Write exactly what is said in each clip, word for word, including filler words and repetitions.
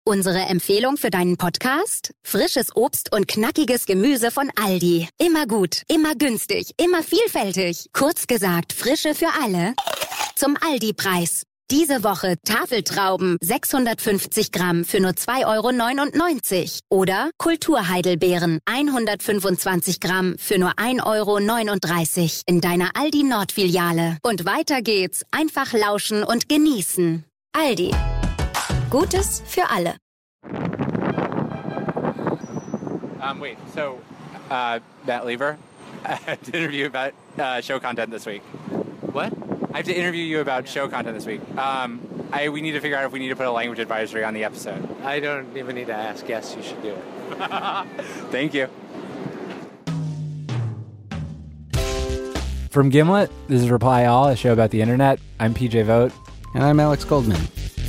Unsere Empfehlung für deinen Podcast? Frisches Obst und knackiges Gemüse von Aldi. Immer gut, immer günstig, immer vielfältig. Kurz gesagt, Frische für alle. Zum Aldi-Preis. Diese Woche Tafeltrauben sechshundertfünfzig Gramm für nur zwei Euro neunundneunzig. Oder Kulturheidelbeeren hundertfünfundzwanzig Gramm für nur ein Euro neununddreißig in deiner Aldi Nord-Filiale. Und weiter geht's. Einfach lauschen und genießen. Aldi. Gutes für alle. Um, wait, so, uh, Matt Lieber, I have to interview about uh, show content this week. What? I have to interview you about show content this week. Um, I, we need to figure out if we need to put a language advisory on the episode. I don't even need to ask. Yes, you should do it. Thank you. From Gimlet, this is Reply All, a show about the internet. I'm P J Vogt. And I'm Alex Goldman.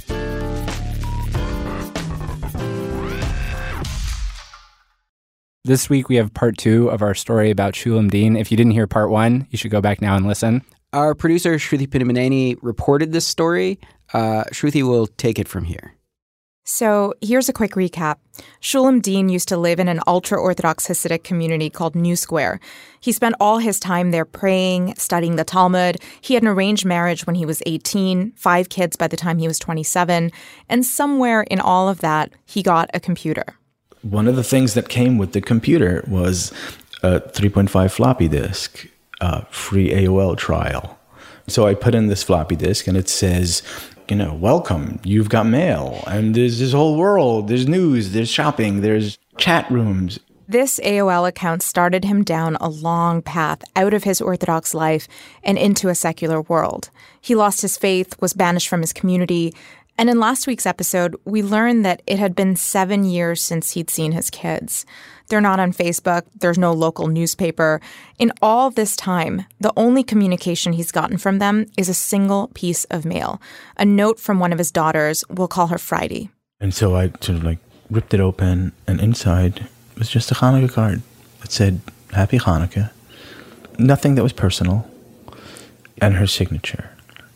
This week we have part two of our story about Shulam Deen. If you didn't hear part one, you should go back now and listen. Our producer, Shruti Pinnamaneni, reported this story. Uh, Shruti will take it from here. So here's a quick recap. Shulam Deen used to live in an ultra-Orthodox Hasidic community called New Square. He spent all his time there praying, studying the Talmud. He had an arranged marriage when he was eighteen, five kids by the time he was twenty-seven, and somewhere in all of that, he got a computer. One of the things that came with the computer was a three point five floppy disk. Uh, free A O L trial. So I put in this floppy disk and it says, you know, welcome, you've got mail. And there's this whole world. There's news, there's shopping, there's chat rooms. This A O L account started him down a long path out of his Orthodox life and into a secular world. He lost his faith, was banished from his community. And in last week's episode, we learned that it had been seven years since he'd seen his kids. They're not on Facebook. There's no local newspaper. In all this time, the only communication he's gotten from them is a single piece of mail, a note from one of his daughters. We'll call her Friday. And so I sort of like ripped it open, and inside was just a Hanukkah card that said, Happy Hanukkah. Nothing that was personal. And her signature.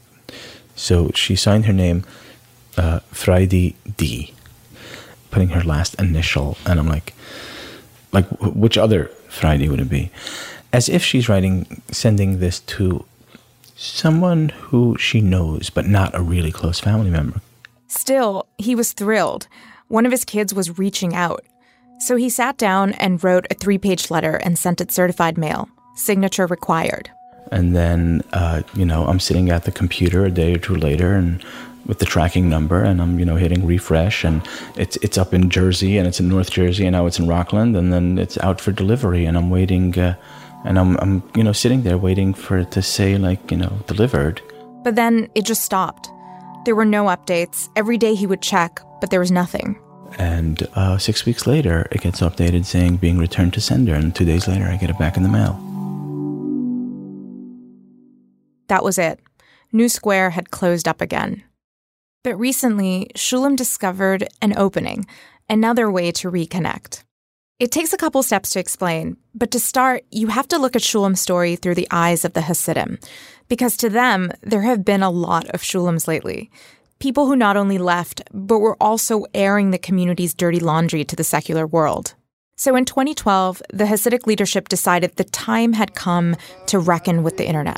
So she signed her name, uh, Friday D, putting her last initial. And I'm like, like, which other Friday would it be? As if she's writing, sending this to someone who she knows, but not a really close family member. Still, he was thrilled. One of his kids was reaching out. So he sat down and wrote a three-page letter and sent it certified mail. Signature required. And then, uh, you know, I'm sitting at the computer a day or two later and with the tracking number, and I'm, you know, hitting refresh, and it's it's up in Jersey, and it's in North Jersey, and now it's in Rockland, and then it's out for delivery, and I'm waiting, uh, and I'm, I'm, you know, sitting there waiting for it to say, like, you know, delivered. But then it just stopped. There were no updates. Every day he would check, but there was nothing. And uh, six weeks later, it gets updated saying being returned to sender, and two days later, I get it back in the mail. That was it. New Square had closed up again. But recently, Shulam discovered an opening, another way to reconnect. It takes a couple steps to explain, but to start, you have to look at Shulam's story through the eyes of the Hasidim, because to them, there have been a lot of Shulams lately. People who not only left, but were also airing the community's dirty laundry to the secular world. So in twenty twelve, the Hasidic leadership decided the time had come to reckon with the internet.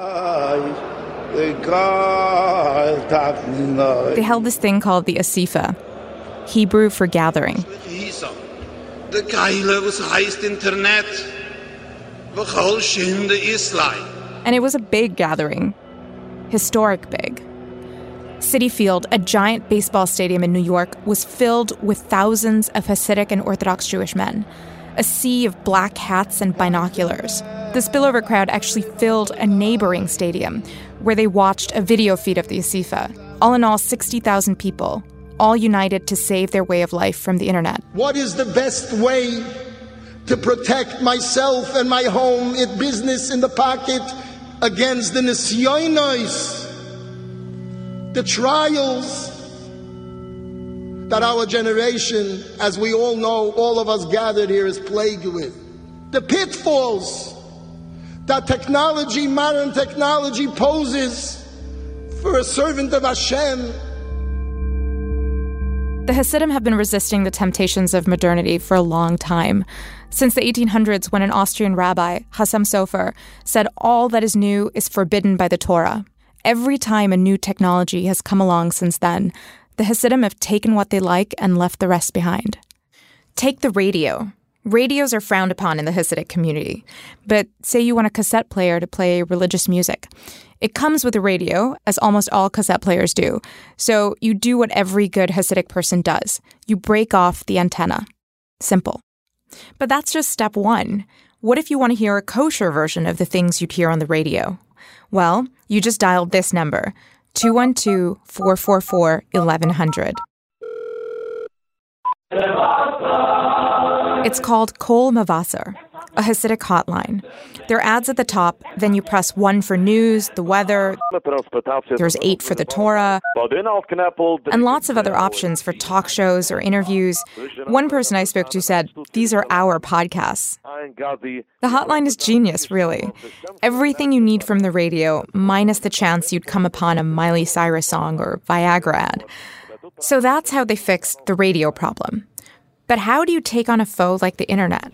They held this thing called the Asifa, Hebrew for gathering. And it was a big gathering, historic big. Citi Field, a giant baseball stadium in New York, was filled with thousands of Hasidic and Orthodox Jewish men, a sea of black hats and binoculars. The spillover crowd actually filled a neighboring stadium where they watched a video feed of the Asifa. All in all, sixty thousand people, all united to save their way of life from the internet. What is the best way to protect myself and my home, in business, in the pocket, against the nisyonos, the trials that our generation, as we all know, all of us gathered here, is plagued with? The pitfalls that technology, modern technology, poses for a servant of Hashem. The Hasidim have been resisting the temptations of modernity for a long time. Since the eighteen hundreds, when an Austrian rabbi, Hassam Sofer, said all that is new is forbidden by the Torah. Every time a new technology has come along since then, the Hasidim have taken what they like and left the rest behind. Take the radio. Radios are frowned upon in the Hasidic community. But say you want a cassette player to play religious music. It comes with a radio, as almost all cassette players do. So you do what every good Hasidic person does. You break off the antenna. Simple. But that's just step one. What if you want to hear a kosher version of the things you'd hear on the radio? Well, you just dial this number, two one two, four four four, eleven hundred. It's called Kol Mavasar, a Hasidic hotline. There are ads at the top, then you press one for news, the weather, there's eight for the Torah, and lots of other options for talk shows or interviews. One person I spoke to said, these are our podcasts. The hotline is genius, really. Everything you need from the radio, minus the chance you'd come upon a Miley Cyrus song or Viagra ad. So that's how they fixed the radio problem. But how do you take on a foe like the internet?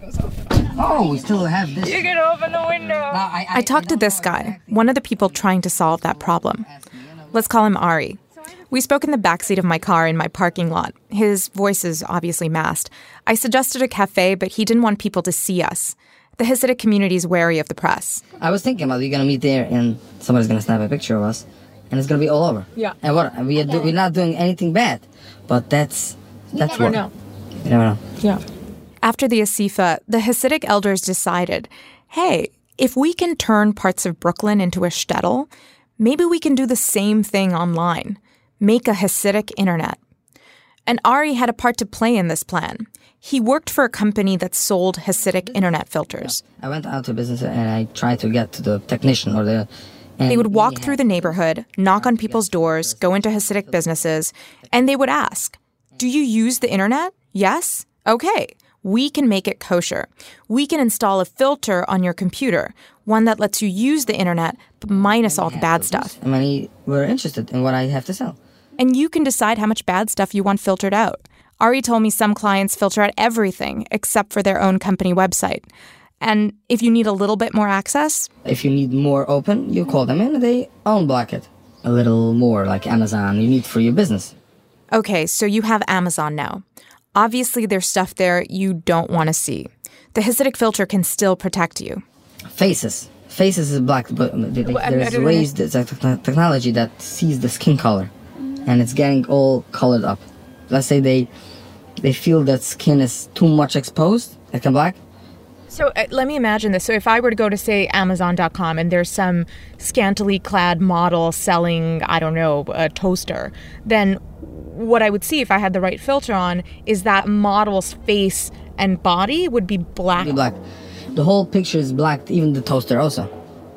Oh, we still have this. You can open the window. I, I, I talked to this guy, one of the people trying to solve that problem. Let's call him Ari. We spoke in the backseat of my car in my parking lot. His voice is obviously masked. I suggested a cafe, but he didn't want people to see us. The Hasidic community is wary of the press. I was thinking about you're going to meet there and somebody's going to snap a picture of us. And it's going to be all over. Yeah. And what? We are do, we're not doing anything bad. But that's that's you never what. know. You never know. Yeah. After the Asifa, the Hasidic elders decided, hey, if we can turn parts of Brooklyn into a shtetl, maybe we can do the same thing online. Make a Hasidic internet. And Ari had a part to play in this plan. He worked for a company that sold Hasidic internet filters. I went out to business and I tried to get to the technician or the... They would walk through the neighborhood, knock on people's doors, go into Hasidic businesses, and they would ask, do you use the internet? Yes? Okay. We can make it kosher. We can install a filter on your computer, one that lets you use the internet, but minus all the bad stuff. And many were interested in what I have to sell. And you can decide how much bad stuff you want filtered out. Ari told me some clients filter out everything except for their own company website. And if you need a little bit more access... If you need more open, you call them in and they unblock it. A little more like Amazon you need for your business. Okay, so you have Amazon now. Obviously, there's stuff there you don't want to see. The Hasidic filter can still protect you. Faces. Faces is black, but there's ways, there's a technology that sees the skin color. And it's getting all colored up. Let's say they they feel that skin is too much exposed, it can black. So uh, let me imagine this. So if I were to go to, say, Amazon dot com and there's some scantily clad model selling, I don't know, a toaster, then what I would see if I had the right filter on is that model's face and body would be black. Be black. The whole picture is black, even the toaster also.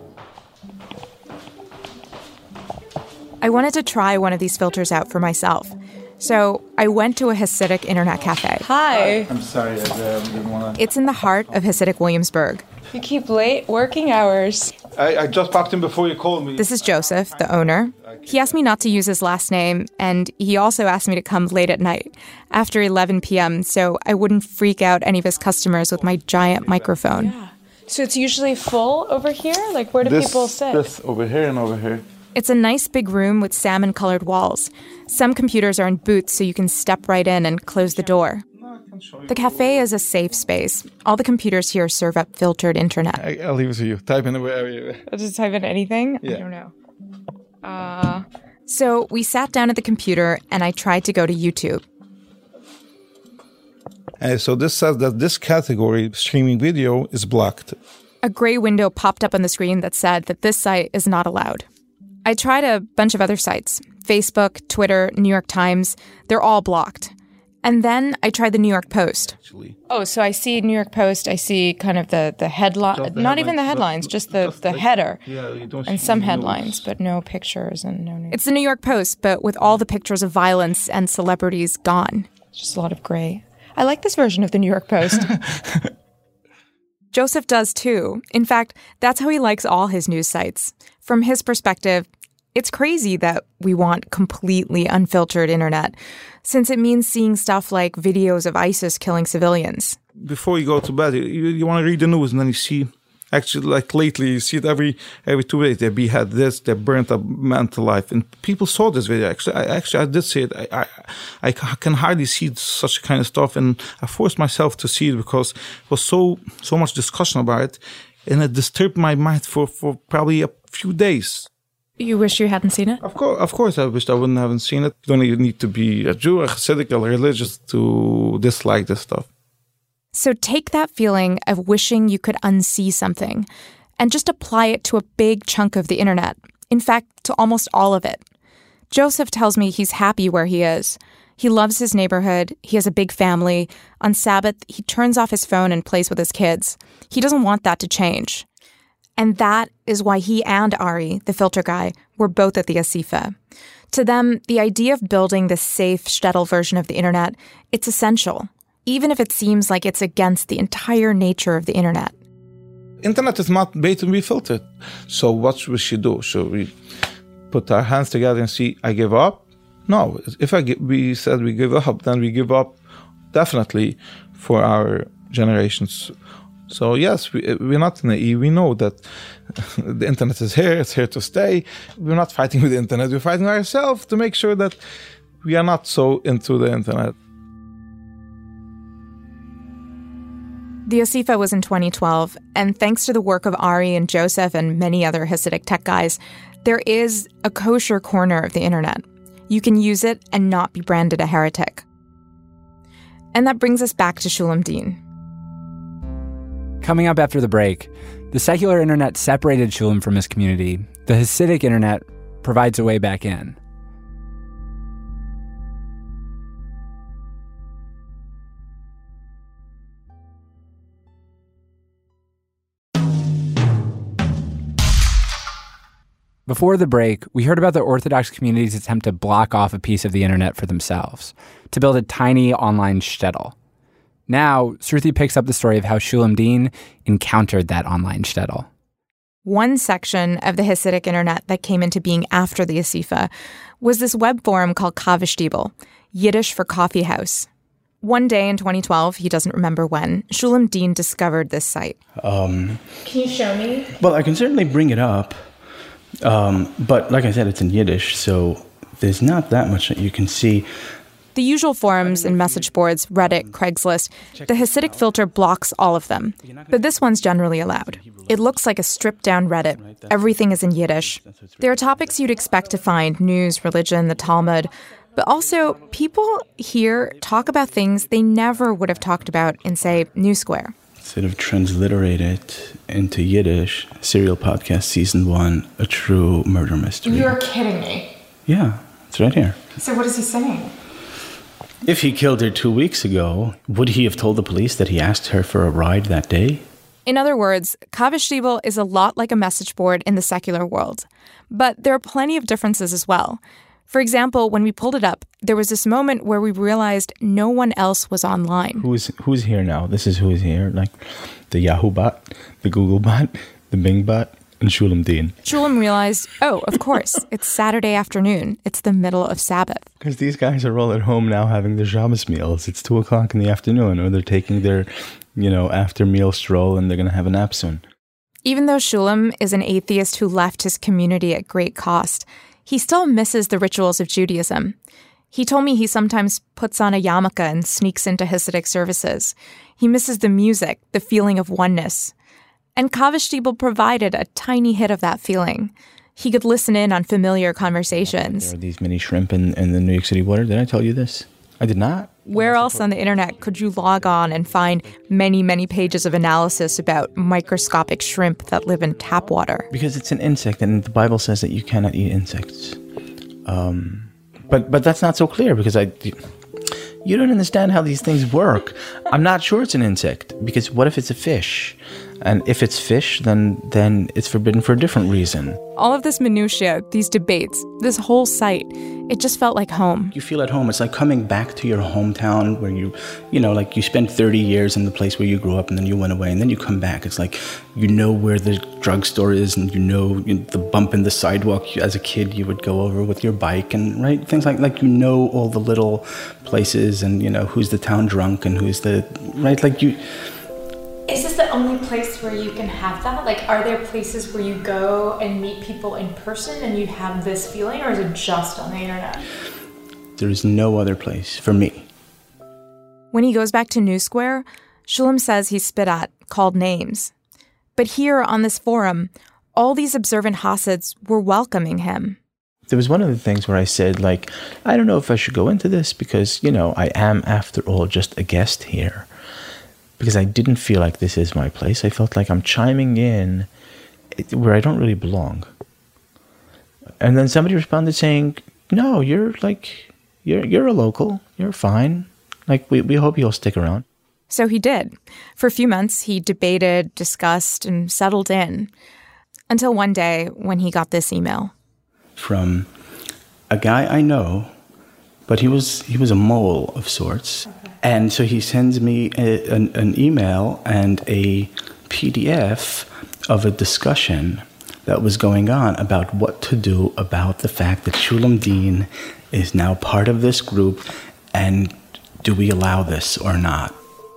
I wanted to try one of these filters out for myself. So I went to a Hasidic internet cafe. Hi. I'm sorry, I uh, didn't want to... It's in the heart of Hasidic Williamsburg. You keep late working hours. I, I just popped in before you called me. This is Joseph, the owner. He asked me not to use his last name, and he also asked me to come late at night, after eleven p.m., so I wouldn't freak out any of his customers with my giant microphone. Yeah. So it's usually full over here? Like, where do this, people sit? This over here and over here. It's a nice big room with salmon-colored walls. Some computers are in booths so you can step right in and close the door. The cafe is a safe space. All the computers here serve up filtered internet. I, I'll leave it to you. Type in wherever you... I'll just type in anything? Yeah. I don't know. Uh... So we sat down at the computer and I tried to go to YouTube. Uh, so this says that this category, streaming video, is blocked. A gray window popped up on the screen that said that this site is not allowed. I tried a bunch of other sites, Facebook, Twitter, New York Times. They're all blocked. And then I tried the New York Post. Oh, so I see New York Post. I see kind of the, the headline, not headlines. Even the headlines, just, just the, just the like, header. Yeah, you don't and some headlines, but no pictures and no news. It's the New York Post, but with all the pictures of violence and celebrities gone. Just a lot of gray. I like this version of the New York Post. Joseph does too. In fact, that's how he likes all his news sites. From his perspective, It's crazy that we want completely unfiltered internet, since it means seeing stuff like videos of ISIS killing civilians. Before you go to bed, you, you want to read the news, and then you see, actually, like lately, you see it every every two days. They behead this, they burnt a man to life. And people saw this video. Actually, I, actually, I did see it. I, I, I can hardly see such kind of stuff. And I forced myself to see it because it was so so much discussion about it. And it disturbed my mind for, for probably a few days. You wish you hadn't seen it? Of course, of course, I wished I wouldn't have seen it. You don't even need to be a Jew, a Hasidic, or religious to dislike this stuff. So take that feeling of wishing you could unsee something and just apply it to a big chunk of the internet. In fact, to almost all of it. Joseph tells me he's happy where he is. He loves his neighborhood. He has a big family. On Sabbath, he turns off his phone and plays with his kids. He doesn't want that to change. And that is why he and Ari, the filter guy, were both at the Asifa. To them, the idea of building this safe shtetl version of the internet, it's essential, even if it seems like it's against the entire nature of the internet. Internet is not made to be filtered. So what should we do? Should we put our hands together and see, I give up? No. If I give, we said we give up, then we give up definitely for our generations. So yes, we, we're not naive. We know that the internet is here. It's here to stay. We're not fighting with the internet. We're fighting ourselves to make sure that we are not so into the internet. The Asifa was in twenty twelve, and thanks to the work of Ari and Joseph and many other Hasidic tech guys, there is a kosher corner of the internet. You can use it and not be branded a heretic. And that brings us back to Shulam Deen. Coming up after the break, the secular internet separated Shulam from his community. The Hasidic internet provides a way back in. Before the break, we heard about the Orthodox community's attempt to block off a piece of the internet for themselves, to build a tiny online shtetl. Now, Shruti picks up the story of how Shulam Deen encountered that online shtetl. One section of the Hasidic internet that came into being after the Asifa was this web forum called Kaveh, Yiddish for coffee house. One day in twenty twelve, he doesn't remember when, Shulam Deen discovered this site. Um, Can you show me? Well, I can certainly bring it up. Um, but like I said, it's in Yiddish, so there's not that much that you can see. The usual forums and message boards, Reddit, Craigslist, the Hasidic filter blocks all of them. But this one's generally allowed. It looks like a stripped-down Reddit. Everything is in Yiddish. There are topics you'd expect to find, news, religion, the Talmud. But also, people here talk about things they never would have talked about in, say, New Square. Sort of transliterate it into Yiddish, Serial Podcast Season one, A True Murder Mystery. You're kidding me. Yeah, it's right here. So what is he saying? If he killed her two weeks ago, would he have told the police that he asked her for a ride that day? In other words, Kaveh is a lot like a message board in the secular world. But there are plenty of differences as well. For example, when we pulled it up, there was this moment where we realized no one else was online. Who's who's here now? This is who's here. Like the Yahoo bot, the Google bot, the Bing bot, and Shulam Deen. Shulam realized, oh, of course, it's Saturday afternoon. It's the middle of Sabbath. Because these guys are all at home now having their Shabbos meals. It's two o'clock in the afternoon, or they're taking their, you know, after meal stroll, and they're going to have a nap soon. Even though Shulam is an atheist who left his community at great cost, he still misses the rituals of Judaism. He told me he sometimes puts on a yarmulke and sneaks into Hasidic services. He misses the music, the feeling of oneness. And Kaveh provided a tiny hit of that feeling. He could listen in on familiar conversations. There are these mini shrimp in, in the New York City water. Did I tell you this? I did not. Where else on the internet could you log on and find many, many pages of analysis about microscopic shrimp that live in tap water? Because it's an insect, and the Bible says that you cannot eat insects. Um, but but that's not so clear, because I, you don't understand how these things work. I'm not sure it's an insect, because what if it's a fish? And if it's fish, then then it's forbidden for a different reason. All of this minutiae, these debates, this whole site, it just felt like home. You feel at home. It's like coming back to your hometown where you, you know, like you spent thirty years in the place where you grew up and then you went away and then you come back. It's like you know where the drugstore is and you know the bump in the sidewalk as a kid you would go over with your bike and, right, things like, like you know all the little places and, you know, who's the town drunk and who's the, right, like you... Is this the only place where you can have that? Like, are there places where you go and meet people in person and you have this feeling, or is it just on the internet? There is no other place for me. When he goes back to New Square, Shulam says he's spit at, called names. But here on this forum, all these observant Hasids were welcoming him. There was one of the things where I said, like, I don't know if I should go into this because, you know, I am, after all, just a guest here. Because I didn't feel like this is my place. I felt like I'm chiming in where I don't really belong. And then somebody responded saying, no, you're like, you're you're a local. You're fine. Like, we, we hope you'll stick around. So he did. For a few months, he debated, discussed, and settled in. Until one day when he got this email. From a guy I know, but he was he was a mole of sorts. Okay. And so he sends me a, an, an email and a P D F of a discussion that was going on about what to do about the fact that Shulam Deen is now part of this group, and do we allow this or not?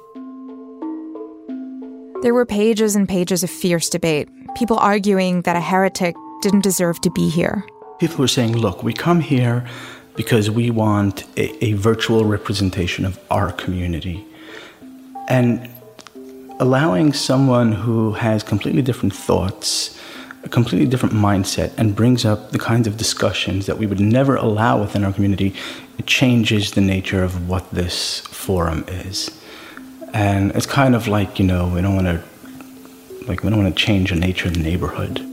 There were pages and pages of fierce debate, people arguing that a heretic didn't deserve to be here. People were saying, look, we come here because we want a, a virtual representation of our community. And allowing someone who has completely different thoughts, a completely different mindset, and brings up the kinds of discussions that we would never allow within our community, it changes the nature of what this forum is. And it's kind of like, you know, we don't want to, like, we don't want to change the nature of the neighborhood.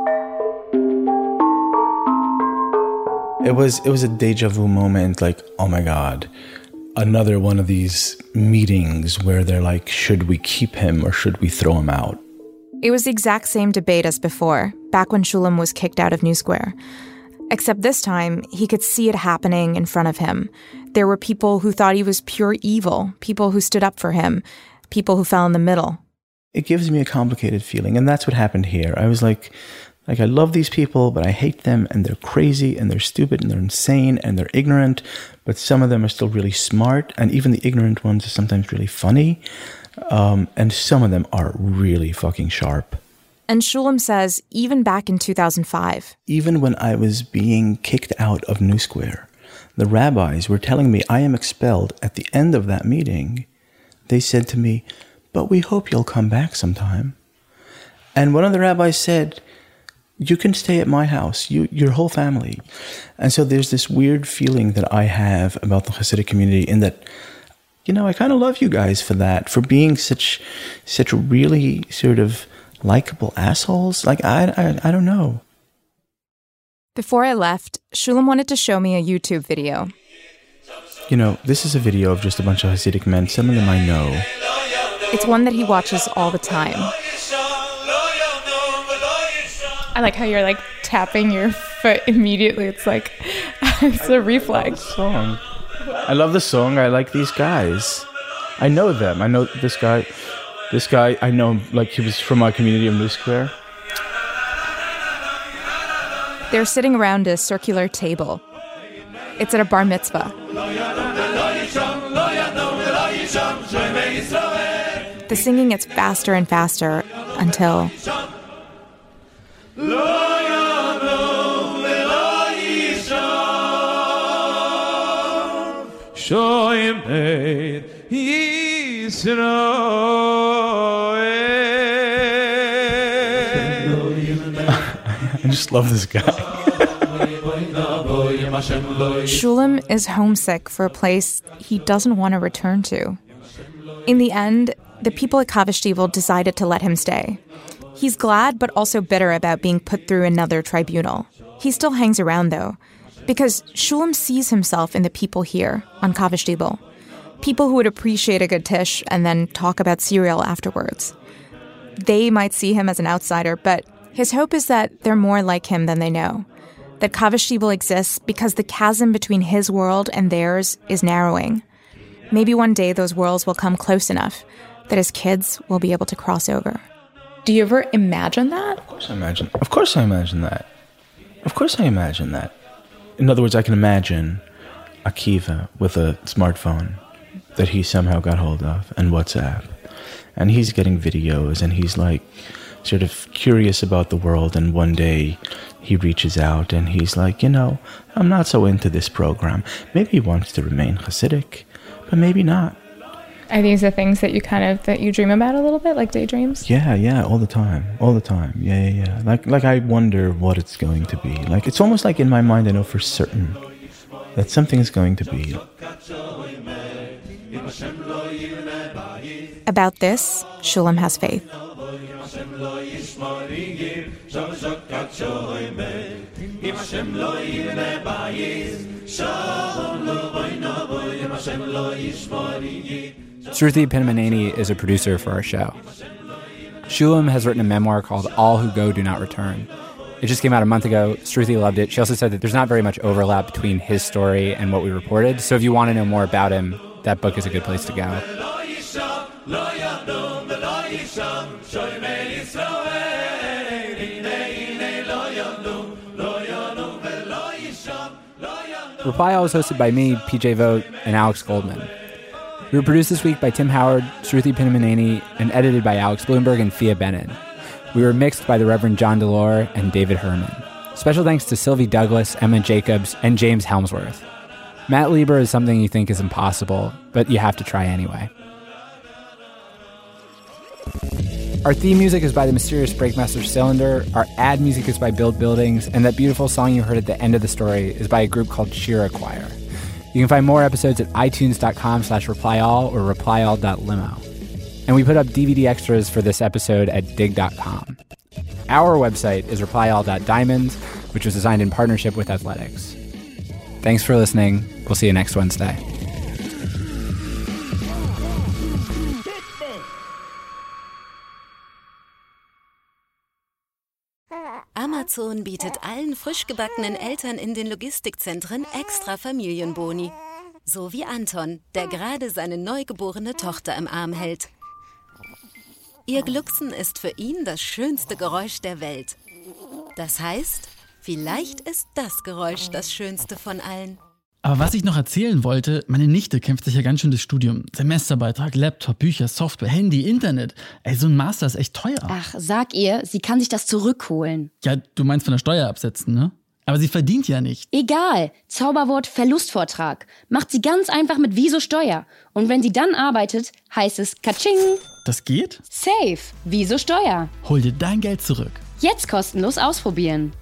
It was it was a deja vu moment, like, oh my God, another one of these meetings where they're like, should we keep him or should we throw him out? It was the exact same debate as before, back when Shulam was kicked out of New Square. Except this time, he could see it happening in front of him. There were people who thought he was pure evil, people who stood up for him, people who fell in the middle. It gives me a complicated feeling, and that's what happened here. I was like... Like, I love these people, but I hate them, and they're crazy, and they're stupid, and they're insane, and they're ignorant, but some of them are still really smart, and even the ignorant ones are sometimes really funny, um, and some of them are really fucking sharp. And Shulam says, even back in two thousand five... Even when I was being kicked out of New Square, the rabbis were telling me I am expelled. At the end of that meeting, they said to me, but we hope you'll come back sometime. And one of the rabbis said... You can stay at my house, you, your whole family. And so there's this weird feeling that I have about the Hasidic community in that, you know, I kind of love you guys for that, for being such such really sort of likable assholes. Like, I, I, I don't know. Before I left, Shulam wanted to show me a YouTube video. You know, this is a video of just a bunch of Hasidic men. Some of them I know. It's one that he watches all the time. I like how you're like tapping your foot immediately. It's like, it's a reflex. Song. I love the song. I like these guys. I know them. I know this guy. This guy, I know him, like he was from my community of New Square. They're sitting around a circular table. It's at a bar mitzvah. The singing gets faster and faster until... I just love this guy. Shulam is homesick for a place he doesn't want to return to. In the end, the people at Kaveh decided to let him stay. He's glad but also bitter about being put through another tribunal. He still hangs around, though, because Shulam sees himself in the people here on Kaveh People who would appreciate a good tish and then talk about cereal afterwards. They might see him as an outsider, but his hope is that they're more like him than they know. That Kaveh Shtibel exists because the chasm between his world and theirs is narrowing. Maybe one day those worlds will come close enough that his kids will be able to cross over. Do you ever imagine that? Of course I imagine. Of course I imagine that. Of course I imagine that. In other words, I can imagine Akiva with a smartphone that he somehow got hold of and WhatsApp. And he's getting videos and he's like sort of curious about the world, and one day he reaches out and he's like, you know, I'm not so into this program. Maybe he wants to remain Hasidic, but maybe not. Are these the things that you kind of, that you dream about a little bit, like daydreams? Yeah, yeah, all the time, all the time. Yeah, yeah, yeah. Like, like I wonder what it's going to be. Like, it's almost like in my mind I know for certain that something is going to be. About this, Shulam has faith. Shruti Pinnamaneni is a producer for our show. Shulam has written a memoir called All Who Go Do Not Return. It just came out a month ago. Shruti loved it. She also said that there's not very much overlap between his story and what we reported. So if you want to know more about him, that book is a good place to go. Reply All is hosted by me, P J Vogt, and Alex Goldman. We were produced this week by Tim Howard, Shruti Pinnamaneni, and edited by Alex Bloomberg and Fia Benin. We were mixed by the Reverend John Delore and David Herman. Special thanks to Sylvie Douglas, Emma Jacobs, and James Helmsworth. Matt Lieber is something you think is impossible, but you have to try anyway. Our theme music is by the mysterious Breakmaster Cylinder, our ad music is by Build Buildings, and that beautiful song you heard at the end of the story is by a group called Shira Choir. You can find more episodes at itunes.com slash replyall or replyall dot limo. And we put up D V D extras for this episode at dig dot com. Our website is replyall dot diamond, which was designed in partnership with Athletics. Thanks for listening. We'll see you next Wednesday. Amazon bietet allen frisch gebackenen Eltern in den Logistikzentren extra Familienboni. So wie Anton, der gerade seine neugeborene Tochter im Arm hält. Ihr Glucksen ist für ihn das schönste Geräusch der Welt. Das heißt, vielleicht ist das Geräusch das schönste von allen. Aber was ich noch erzählen wollte, meine Nichte kämpft sich ja ganz schön das Studium. Semesterbeitrag, Laptop, Bücher, Software, Handy, Internet. Ey, so ein Master ist echt teuer. Ach, sag ihr, sie kann sich das zurückholen. Ja, du meinst von der Steuer absetzen, ne? Aber sie verdient ja nicht. Egal. Zauberwort Verlustvortrag. Macht sie ganz einfach mit Wieso Steuer. Und wenn sie dann arbeitet, heißt es Katsching. Das geht? Safe. Wieso Steuer. Hol dir dein Geld zurück. Jetzt kostenlos ausprobieren.